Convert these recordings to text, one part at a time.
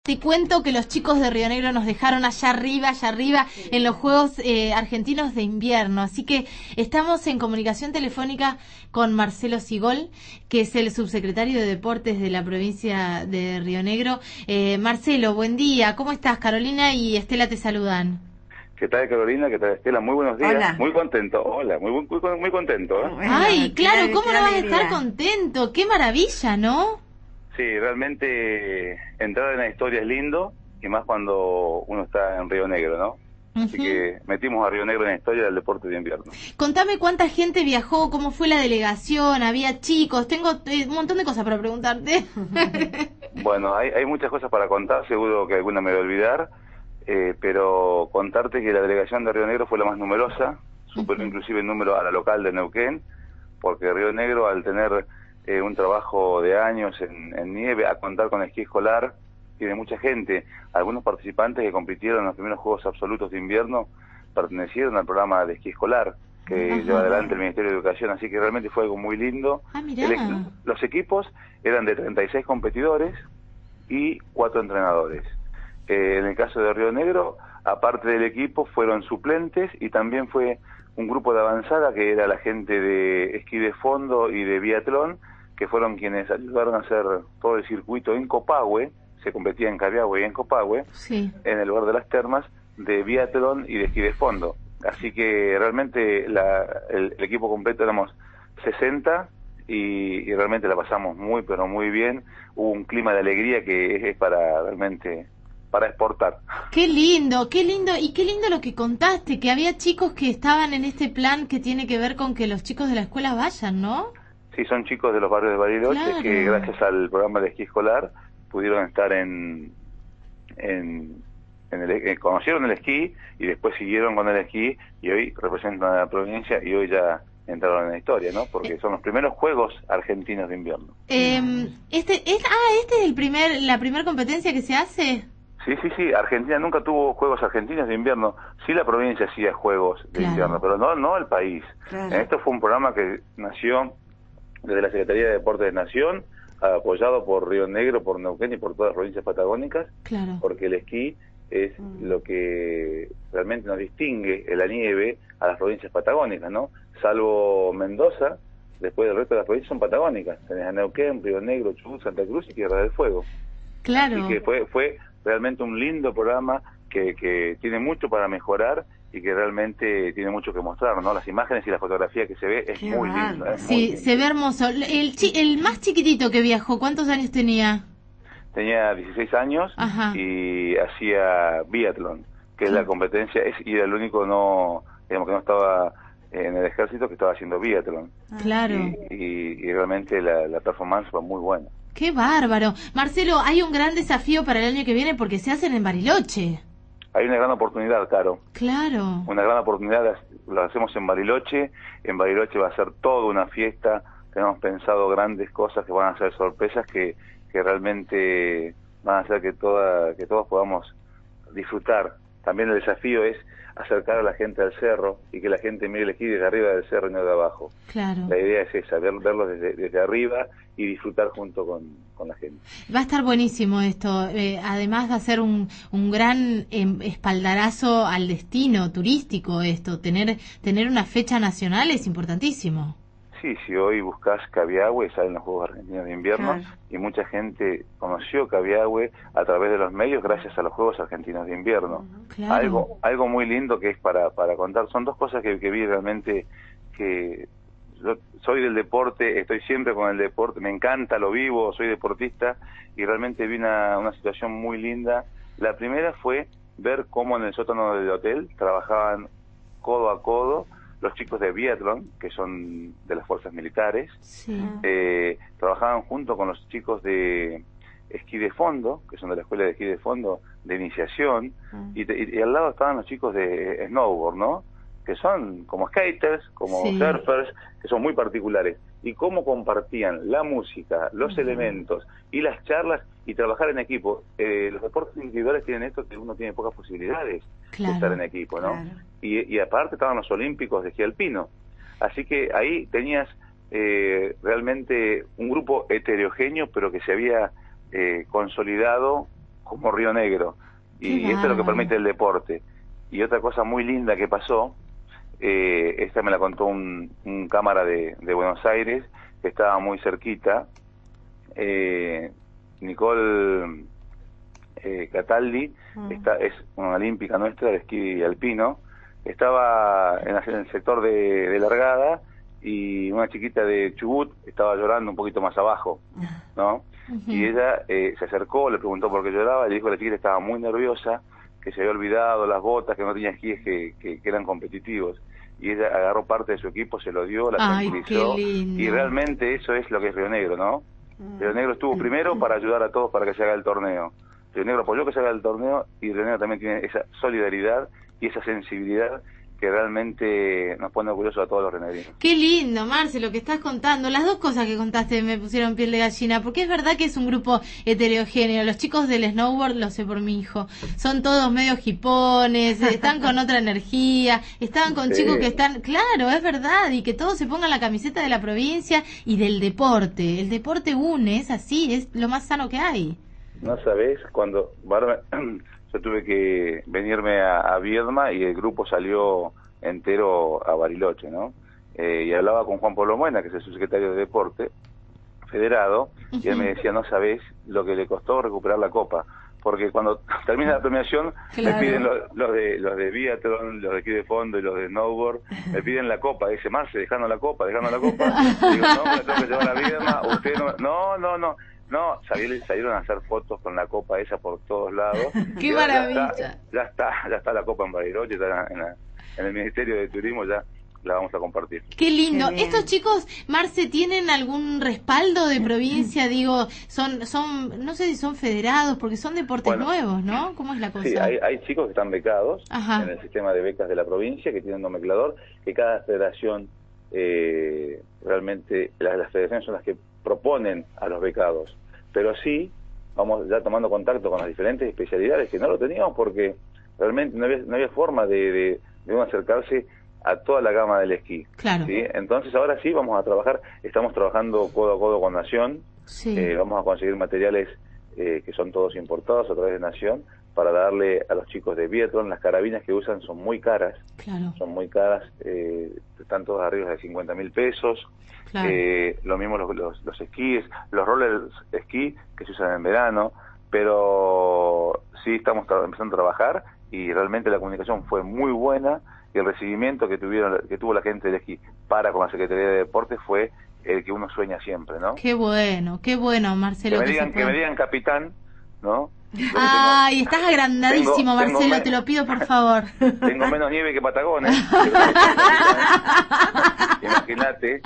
Te cuento que los chicos de Río Negro nos dejaron allá arriba, en los Juegos Argentinos de Invierno. Así que estamos en comunicación telefónica con Marcelo Sigol, que es el subsecretario de Deportes de la provincia de Río Negro. Marcelo, buen día. ¿Cómo estás? Carolina y Estela te saludan. ¿Qué tal, Carolina? ¿Qué tal, Estela? Muy buenos días. Hola. Muy contento. Hola, muy contento, ¿eh? Bueno, Ay, claro, qué ¿cómo no vas a alegría. estar contento? ¡Qué maravilla!, ¿no? Sí, realmente entrar en la historia es lindo, y más cuando uno está en Río Negro, ¿no? Así que metimos a Río Negro en la historia del deporte de invierno. Contame cuánta gente viajó, cómo fue la delegación, había chicos, tengo un montón de cosas para preguntarte. Bueno, hay muchas cosas para contar, seguro que alguna me voy a olvidar, pero contarte que la delegación de Río Negro fue la más numerosa, superó inclusive el número a la local de Neuquén, porque Río Negro, al tener un trabajo de años en nieve, a contar con esquí escolar, tiene mucha gente. Algunos participantes que compitieron en los primeros Juegos Absolutos de Invierno pertenecieron al programa de esquí escolar que lleva adelante el Ministerio de Educación, así que realmente fue algo muy lindo. Ah, mirá. Los equipos eran de 36 competidores y 4 entrenadores. En el caso de Río Negro, aparte del equipo, fueron suplentes y también fue un grupo de avanzada que era la gente de esquí de fondo y de biatlón, que fueron quienes ayudaron a hacer todo el circuito en Copahue. Se competía en Cabiahue y en Copahue, Sí. en el lugar de las termas, de biatlón y de esquí de fondo. Así que realmente el equipo completo éramos 60 y realmente la pasamos muy, pero muy bien. Hubo un clima de alegría que es para realmente para exportar. Qué lindo, y qué lindo lo que contaste, que había chicos que estaban en este plan que tiene que ver con que los chicos de la escuela vayan, ¿no? Sí, son chicos de los barrios de Bariloche, Claro. que gracias al programa de esquí escolar pudieron estar conocieron el esquí y después siguieron con el esquí y hoy representan a la provincia y hoy ya entraron en la historia, ¿no? Porque son los primeros Juegos Argentinos de Invierno. Este es la primera competencia que se hace. Sí, Argentina nunca tuvo Juegos Argentinos de Invierno. Sí, la provincia hacía Juegos de Claro. Invierno, pero no el país. Claro. Esto fue un programa que nació desde la Secretaría de Deportes de Nación, apoyado por Río Negro, por Neuquén y por todas las provincias patagónicas, Claro. porque el esquí es lo que realmente nos distingue en la nieve a las provincias patagónicas, ¿no? Salvo Mendoza, después del resto de las provincias son patagónicas. Tenés a Neuquén, Río Negro, Chubut, Santa Cruz y Tierra del Fuego. Claro. Así que fue realmente un lindo programa que tiene mucho para mejorar y que realmente tiene mucho que mostrar, ¿no? Las imágenes y la fotografía que se ve es Qué muy bárbaro. lindo. Es muy Sí, lindo. se ve hermoso. El más chiquitito que viajó, ¿cuántos años tenía? Tenía 16 años Ajá. y hacía biatlón, que es la competencia, y era el único que no estaba en el ejército que estaba haciendo biatlón. Claro. Y realmente la performance fue muy buena. Qué bárbaro. Marcelo, hay un gran desafío para el año que viene porque se hacen en Bariloche. Hay una gran oportunidad, Caro. Claro. Una gran oportunidad, lo hacemos en Bariloche. En Bariloche va a ser toda una fiesta. Tenemos pensado grandes cosas que van a ser sorpresas que realmente van a hacer que todos podamos disfrutar. También el desafío es acercar a la gente al cerro y que la gente mire el esquí desde arriba del cerro y no de abajo. Claro. La idea es esa, verlo desde arriba y disfrutar junto con la gente. Va a estar buenísimo esto. Además va a ser un gran espaldarazo al destino turístico esto. Tener una fecha nacional es importantísimo. Sí, si hoy buscas Cabiahue, salen los Juegos Argentinos de Invierno, Claro. y mucha gente conoció Cabiahue a través de los medios gracias a los Juegos Argentinos de Invierno. Claro. Algo muy lindo que es para contar. Son dos cosas que vi realmente, que yo soy del deporte, estoy siempre con el deporte, me encanta, lo vivo, soy deportista, y realmente vi una situación muy linda. La primera fue ver cómo en el sótano del hotel trabajaban codo a codo los chicos de biatlón, que son de las fuerzas militares. Sí. Trabajaban junto con los chicos de esquí de fondo, que son de la escuela de esquí de fondo de iniciación, y al lado estaban los chicos de snowboard, ¿no? Que son como skaters, como surfers, que son muy particulares. Y cómo compartían la música, los elementos y las charlas y trabajar en equipo. Los deportes individuales tienen esto, que uno tiene pocas posibilidades de estar en equipo, ¿no? Claro. Y aparte estaban los olímpicos de esquí alpino. Así que ahí tenías realmente un grupo heterogéneo, pero que se había consolidado como Río Negro. Y esto es lo que permite el deporte. Y otra cosa muy linda que pasó, esta me la contó un cámara de Buenos Aires, que estaba muy cerquita, Nicole Cataldi, es una olímpica nuestra de esquí alpino, estaba en el sector de largada, y una chiquita de Chubut estaba llorando un poquito más abajo, ¿no? Y ella se acercó, le preguntó por qué lloraba, y le dijo que la chiquita estaba muy nerviosa, que se había olvidado las botas, que no tenía esquíes que eran competitivos. Y ella agarró parte de su equipo, se lo dio, la tranquilizó, y realmente eso es lo que es Río Negro, ¿no? Río Negro estuvo primero para ayudar a todos para que se haga el torneo. Río Negro apoyó que se haga el torneo, y Río Negro también tiene esa solidaridad y esa sensibilidad que realmente nos pone orgullosos a todos los renegrinos. Qué lindo, Marce, lo que estás contando. Las dos cosas que contaste me pusieron piel de gallina, porque es verdad que es un grupo heterogéneo. Los chicos del snowboard, lo sé por mi hijo, son todos medio hipones, están con otra energía, estaban con chicos que están... Claro, es verdad, y que todos se pongan la camiseta de la provincia y del deporte. El deporte une, es así, es lo más sano que hay. No sabés, cuando... yo tuve que venirme a Viedma y el grupo salió entero a Bariloche, ¿no? Y hablaba con Juan Pablo Muena, que es el subsecretario de Deporte Federado, y él me decía, no sabés lo que le costó recuperar la copa, porque cuando termina la premiación me piden los de biatlón, los de esquí de fondo y los de snowboard, me piden la copa, dice, Marce, dejando la copa, y digo, no, me la tengo que llevar a Viedma, usted no, salieron a hacer fotos con la copa esa por todos lados. ¡Qué maravilla! Ya está la copa en Bariloche, está en el Ministerio de Turismo, ya la vamos a compartir. ¡Qué lindo! Estos chicos, Marce, ¿tienen algún respaldo de provincia? Digo, son no sé si son federados, porque son deportes nuevos, ¿no? ¿Cómo es la cosa? Sí, hay chicos que están becados en el sistema de becas de la provincia, que tienen un nomenclador, que cada federación, realmente, las federaciones son las que proponen a los becados, pero sí vamos ya tomando contacto con las diferentes especialidades, que no lo teníamos porque realmente no había forma de uno acercarse a toda la gama del esquí. Claro. ¿Sí? Entonces ahora sí vamos a trabajar, estamos trabajando codo a codo con Nación, vamos a conseguir materiales que son todos importados a través de Nación, para darle a los chicos de biatlón. Las carabinas que usan son muy caras, están todas arriba de 50.000 pesos. Lo mismo los esquíes, los rollers esquí que se usan en verano, pero sí estamos empezando a trabajar, y realmente la comunicación fue muy buena, y el recibimiento que tuvo la gente del esquí con la Secretaría de Deportes fue el que uno sueña siempre, ¿no? Qué bueno, Marcelo. Que me digan capitán, ¿no? Ay, estás agrandadísimo, Marcelo, te lo pido por favor. Tengo menos nieve que Patagones. Imagínate.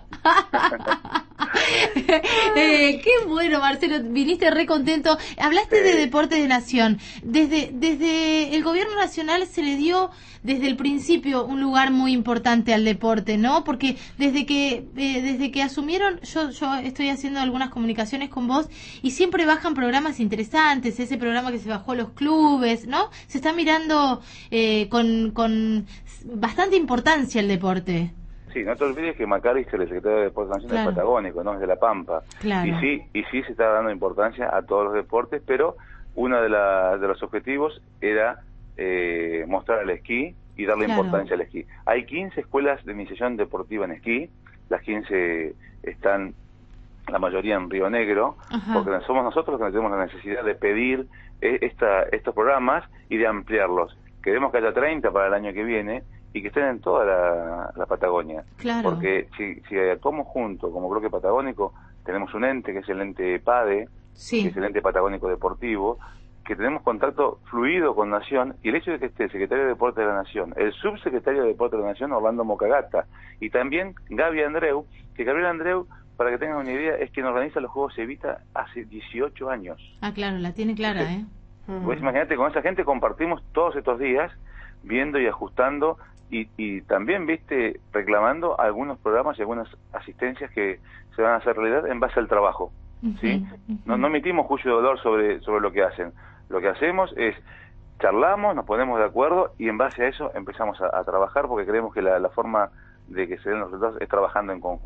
Qué bueno, Marcelo, viniste re contento. Hablaste de deporte de nación. Desde el gobierno nacional se le dio desde el principio un lugar muy importante al deporte, ¿no? Porque desde que asumieron, yo estoy haciendo algunas comunicaciones con vos, y siempre bajan programas interesantes, ese programa que se bajó a los clubes, ¿no? Se está mirando con bastante importancia el deporte. Sí, no te olvides que Macalister, el secretario de Deportes Nacional, es patagónico, no es de La Pampa. Claro. Y sí se está dando importancia a todos los deportes, pero uno de los objetivos era mostrar el esquí y darle importancia al esquí. Hay 15 escuelas de iniciación deportiva en esquí, las 15 están, la mayoría en Río Negro, porque somos nosotros los que tenemos la necesidad de pedir estos programas y de ampliarlos. Queremos que haya 30 para el año que viene, y que estén en toda la Patagonia. Porque si actuamos juntos como bloque patagónico, tenemos un ente que es el ente PADE, que es el ente patagónico deportivo, que tenemos contacto fluido con Nación, y el hecho de que esté el secretario de Deporte de la Nación, el subsecretario de Deporte de la Nación, Orlando Mocagata, y también Gaby Andreu, que Gabriel Andreu, para que tengan una idea, es quien organiza los Juegos Evita hace 18 años. Claro, la tiene clara, Pues imagínate, con esa gente compartimos todos estos días, viendo y ajustando, y también, reclamando algunos programas y algunas asistencias que se van a hacer realidad en base al trabajo, ¿sí? No emitimos juicio de dolor sobre lo que hacen. Lo que hacemos es, charlamos, nos ponemos de acuerdo, y en base a eso empezamos a trabajar, porque creemos que la forma de que se den los resultados es trabajando en conjunto.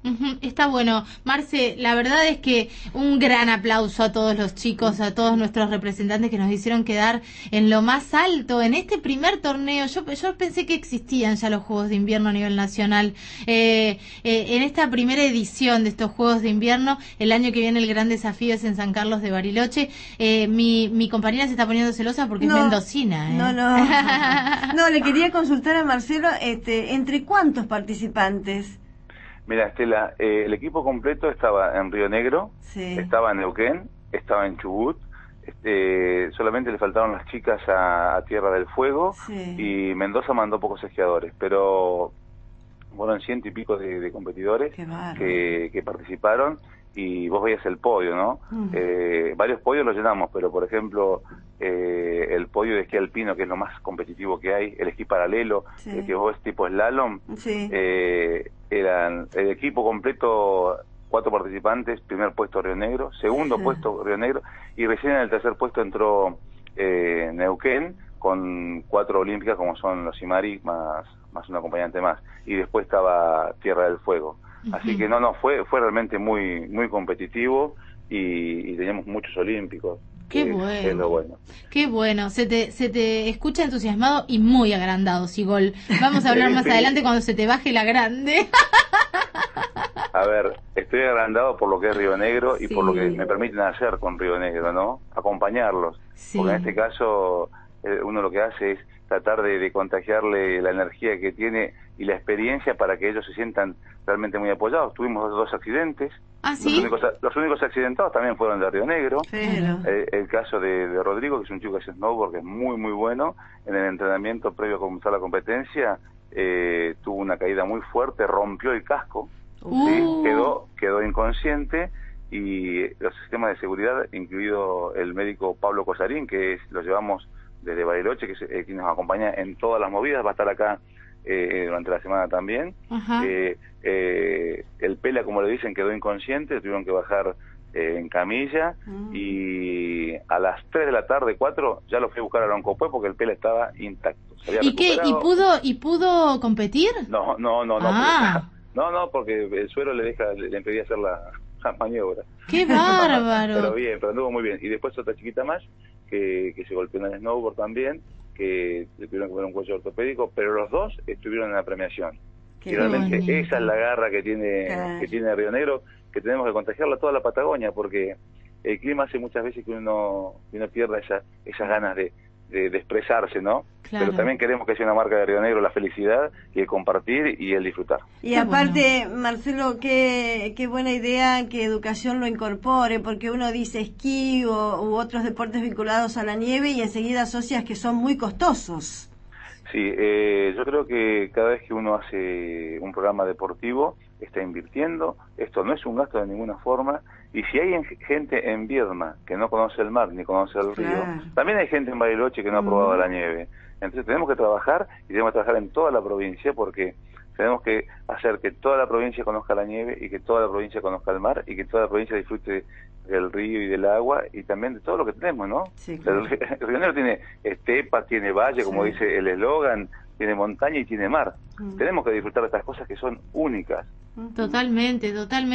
Está bueno. Marce, la verdad es que un gran aplauso a todos los chicos, a todos nuestros representantes que nos hicieron quedar en lo más alto en este primer torneo. Yo pensé que existían ya los Juegos de Invierno a nivel nacional. En esta primera edición de estos Juegos de Invierno, el año que viene el gran desafío es en San Carlos de Bariloche. Mi compañera se está poniendo celosa porque es mendocina. No, le quería consultar a Marcelo, ¿entre cuántos participantes? Mira, Estela, el equipo completo estaba en Río Negro, estaba en Neuquén, estaba en Chubut, solamente le faltaron las chicas a Tierra del Fuego, y Mendoza mandó pocos esquiadores, pero fueron 100 y pico de competidores que participaron, y vos veías el podio, ¿no? Varios podios los llenamos, pero por ejemplo, el podio de esquí alpino, que es lo más competitivo que hay, el esquí paralelo, el que vos ves tipo slalom, eran el equipo completo, 4 participantes, primer puesto Río Negro, segundo puesto Río Negro, y recién en el tercer puesto entró Neuquén, con 4 olímpicas como son los Imari, más un acompañante más, y después estaba Tierra del Fuego. Así que fue realmente muy competitivo, y teníamos muchos olímpicos. Qué bueno. Es lo bueno. Qué bueno. Se te escucha entusiasmado y muy agrandado, Sigol. Vamos a hablar más adelante cuando se te baje la grande. A ver, estoy agrandado por lo que es Río Negro y por lo que me permiten hacer con Río Negro, ¿no? Acompañarlos. Porque en este caso uno lo que hace es tratar de contagiarle la energía que tiene y la experiencia para que ellos se sientan realmente muy apoyados. Tuvimos 2 accidentes. ¿Ah, sí? Los únicos accidentados también fueron de Río Negro. Pero... El caso de Rodrigo, que es un chico que hace snowboard, que es muy bueno. En el entrenamiento previo a comenzar la competencia, tuvo una caída muy fuerte, rompió el casco, quedó inconsciente, y los sistemas de seguridad, incluido el médico Pablo Cosarín, lo llevamos desde Bariloche, que es quien nos acompaña en todas las movidas, va a estar acá durante la semana también. El Pela, como le dicen, quedó inconsciente, tuvieron que bajar en camilla, y a las 3 de la tarde, 4, ya lo fui a buscar a Loncopué porque el Pela estaba intacto. ¿Y qué? ¿Y pudo competir? No, porque el suero le impedía hacer la maniobra. ¡Qué bárbaro! Pero anduvo muy bien. Y después otra chiquita más que se golpeó en el snowboard también, que le tuvieron que poner un cuello ortopédico, pero los 2 estuvieron en la premiación. Y realmente esa es la garra que tiene Río Negro, que tenemos que contagiarla a toda la Patagonia, porque el clima hace muchas veces que uno pierda esas ganas de expresarse, ¿no? Claro. Pero también queremos que sea una marca de Río Negro la felicidad y el compartir y el disfrutar. Y aparte, Marcelo, qué buena idea que educación lo incorpore, porque uno dice esquí u otros deportes vinculados a la nieve y enseguida asocias que son muy costosos. Sí, yo creo que cada vez que uno hace un programa deportivo está invirtiendo, esto no es un gasto de ninguna forma, y si hay gente en Viedma que no conoce el mar ni conoce el río, también hay gente en Bariloche que no ha probado la nieve. Entonces tenemos que trabajar, y tenemos que trabajar en toda la provincia, porque tenemos que hacer que toda la provincia conozca la nieve, y que toda la provincia conozca el mar, y que toda la provincia disfrute del río y del agua, y también de todo lo que tenemos, ¿no? Sí, claro. El Río Negro tiene estepa, tiene valle, como dice el eslogan, tiene montaña y tiene mar. Tenemos que disfrutar de estas cosas que son únicas. Totalmente.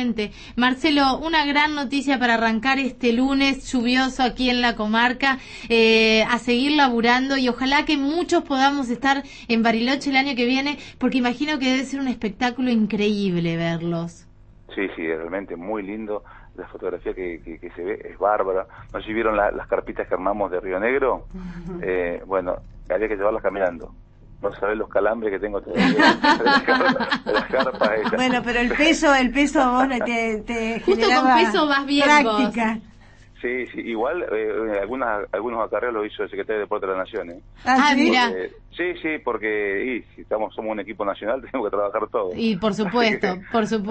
Marcelo, una gran noticia para arrancar este lunes lluvioso aquí en la comarca, a seguir laburando, y ojalá que muchos podamos estar en Bariloche el año que viene, porque imagino que debe ser un espectáculo increíble verlos. Sí, realmente muy lindo. La fotografía que se ve es bárbara. No sé si vieron las carpitas que armamos de Río Negro. Bueno, había que llevarlas caminando. No sabés los calambres que tengo todavía de las carpas esas. Bueno, pero el peso vos te justo con peso vas bien práctica. Vos. Sí, igual algunos acarreos lo hizo el secretario de Deporte de la Nación. Mira. Sí, porque si somos un equipo nacional, tenemos que trabajar todos. Y por supuesto.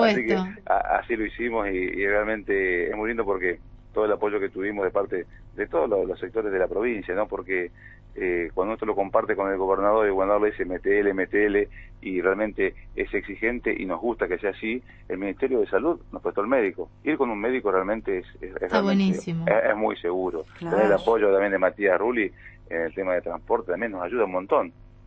Así lo hicimos, y realmente es muy lindo, porque todo el apoyo que tuvimos de parte de todos los sectores de la provincia, ¿no? Porque cuando uno lo comparte con el gobernador, y el gobernador le dice metele, y realmente es exigente y nos gusta que sea así, el Ministerio de Salud nos prestó el médico. Ir con un médico realmente está buenísimo. Es muy seguro. Claro. Tener el apoyo también de Matías Rulli en el tema de transporte también nos ayuda un montón.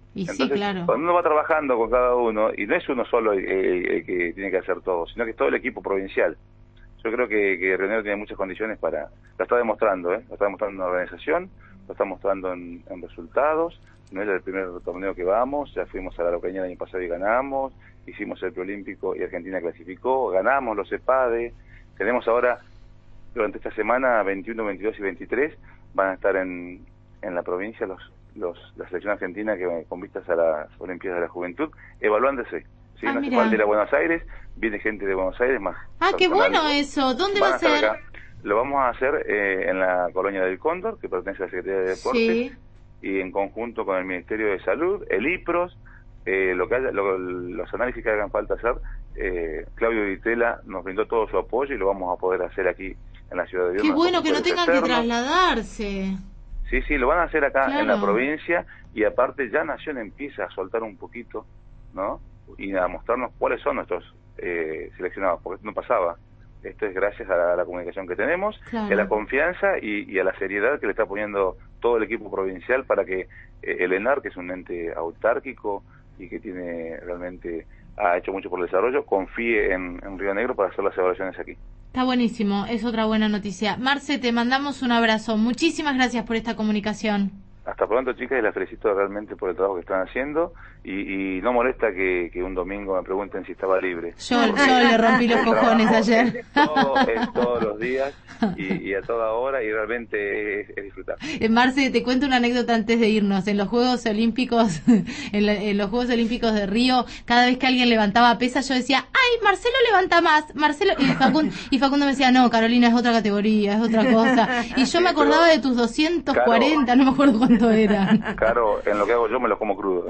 Y Entonces, sí, claro. cuando uno va trabajando con cada uno, y no es uno solo el que tiene que hacer todo, sino que es todo el equipo provincial. Yo creo que Río Negro tiene muchas condiciones para... Lo está demostrando, lo está demostrando en organización, lo está mostrando en resultados. No es el primer torneo que vamos, ya fuimos a la Locaña el año pasado y ganamos, hicimos el preolímpico y Argentina clasificó, ganamos los EPADE. Tenemos ahora, durante esta semana, 21, 22 y 23, van a estar en la provincia la selección argentina que con vistas a las Olimpiadas de la Juventud, evaluándose. ¿Sí? No hace falta ir a Buenos Aires, viene gente de Buenos Aires más. Qué bueno eso. ¿Dónde va a ser? Acá. Lo vamos a hacer en la Colonia del Cóndor, que pertenece a la Secretaría de Deportes, sí. Y en conjunto con el Ministerio de Salud, el IPROS, los análisis que hagan falta hacer. Claudio Ditela nos brindó todo su apoyo y lo vamos a poder hacer aquí en la ciudad de Dios. Qué bueno que no tengan que trasladarse. Sí, lo van a hacer acá en la provincia, y aparte ya Nación empieza a soltar un poquito, ¿no? Y a mostrarnos cuáles son nuestros seleccionados, porque esto no pasaba. Esto es gracias a la comunicación que tenemos, a la confianza y a la seriedad que le está poniendo todo el equipo provincial para que el ENAR, que es un ente autárquico y que ha hecho mucho por el desarrollo, confíe en Río Negro para hacer las evaluaciones aquí. Está buenísimo, es otra buena noticia. Marce, te mandamos un abrazo. Muchísimas gracias por esta comunicación. Hasta pronto, chicas, y las felicito realmente por el trabajo que están haciendo, y no molesta que un domingo me pregunten si estaba libre. Yo le rompí los cojones ayer. Es todos los días y a toda hora, y realmente es disfrutar. Marce, te cuento una anécdota antes de irnos. En los Juegos Olímpicos, en los Juegos Olímpicos de Río, cada vez que alguien levantaba pesas, yo decía, ¡ay, Marcelo levanta más! Marcelo, y Facundo me decía, no, Carolina, es otra categoría, es otra cosa. Y yo me acordaba de tus 240, Caro, no me acuerdo cuánto eran. Claro, en lo que hago yo me los como crudo.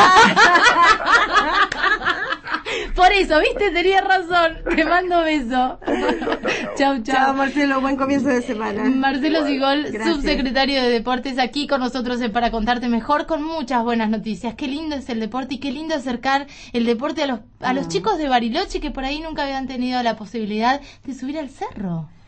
Por eso, ¿viste? Tenía razón. Te mando beso. Chau. Chao, Marcelo. Buen comienzo de semana. Marcelo Sigol, subsecretario de Deportes, aquí con nosotros Para Contarte Mejor, con muchas buenas noticias. Qué lindo es el deporte y qué lindo acercar el deporte a los chicos de Bariloche que por ahí nunca habían tenido la posibilidad de subir al cerro.